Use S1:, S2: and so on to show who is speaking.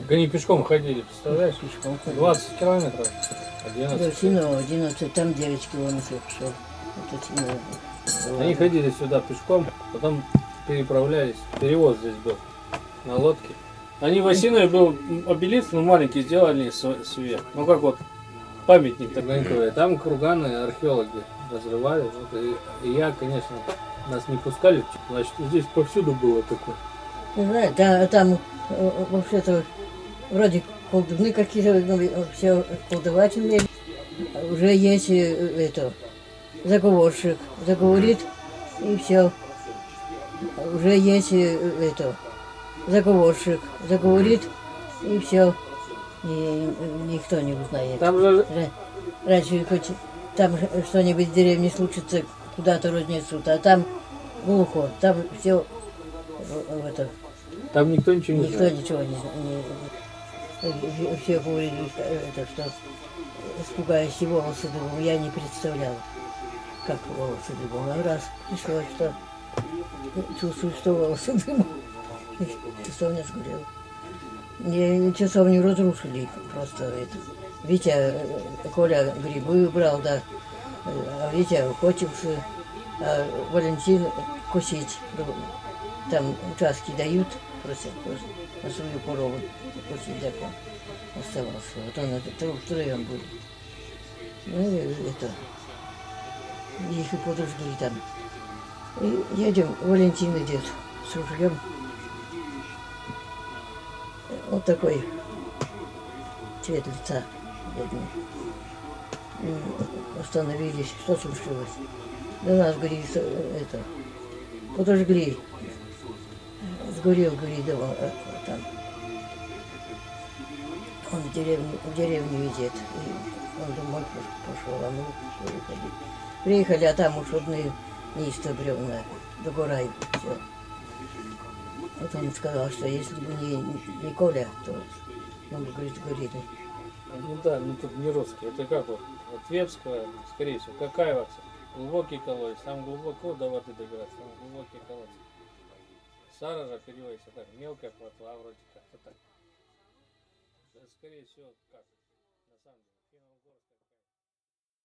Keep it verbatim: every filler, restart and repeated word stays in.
S1: Они пешком ходили, представляешь?
S2: Пешком ходили.
S1: двадцать километров. одиннадцать.
S2: До Синова одиннадцать, там девять километров пошел. Это Синова.
S1: Они ходили сюда пешком, потом переправлялись. Перевоз здесь был на лодке. Они в Осинове был обелиск, ну маленький, сделали себе. Ну как вот памятник такой. Там курганы археологи разрывали. Вот, и, и я, конечно, нас не пускали. Значит, здесь повсюду было такое.
S2: Не знаю, да, там э, вообще-то вроде колдуны какие-то, ну, все колдовать умели. Уже есть э, это, заговорщик, заговорит и все. Уже есть э, это, заговорщик, заговорит и все. И никто не узнает.
S1: Там же...
S2: Раньше хоть там что-нибудь в деревне случится, куда-то разнесут, а там глухо, там все в это.
S1: Там никто ничего не
S2: Никто
S1: знает.
S2: ничего не знает. Все говорили, что, это, что испугаясь волосы дыбом, я не представляла, как волосы дыбом. А раз пришло, что чувствую, что волосы дыбом, часовня сгорела. Не, часовню разрушили просто это. Витя, Коля грибы брал, да, а Витя охотился, а Валентин косить. Там участки дают, просят на свою корову косить, так он оставался. Вот он это втроем был. Ну и это, их и подожгли там. И едем, Валентин идет с ружьем. Вот такой цвет лица бедный. Остановились, что случилось? Да нас, говорит, это, подожгли. Сгорел, говорит, дома, там. Он в деревню, в деревню идет. И он домой пошел, а мы приехали. Приехали, а там уж одни низкие бревна, догорай, все. Вот он сказал, что если бы не, не Коля, то он бы, говорит, сгорели.
S1: Ну да, ну тут не русский. Это как вот, от Вепского, скорее всего, Какаеваться. Глубокий колодец, там глубоко до воды добираться, там глубокий колодец. Саража переводится так, мелкая плотва вроде как-то так. Да, скорее всего, как.